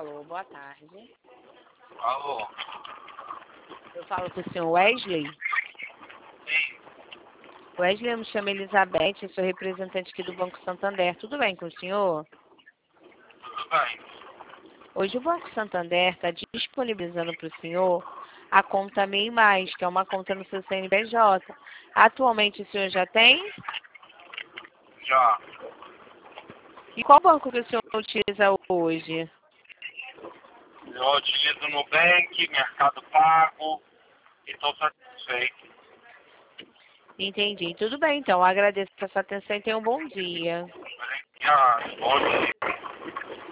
Alô, boa tarde. Alô? Eu falo com o senhor Wesley. Sim, Wesley, eu me chamo Elizabeth, eu sou representante aqui do Banco Santander. Tudo bem com o senhor? tudo bem. Hoje o Banco Santander está disponibilizando para o senhor a conta MEI Mais, que é uma conta no seu CNPJ. Atualmente o senhor já tem? Já. E qual banco que o senhor utiliza hoje? Eu utilizo Nubank, Mercado Pago e estou satisfeito. Entendi. Tudo bem, então. Agradeço a sua atenção e tenha um bom dia. Obrigado. Bom dia.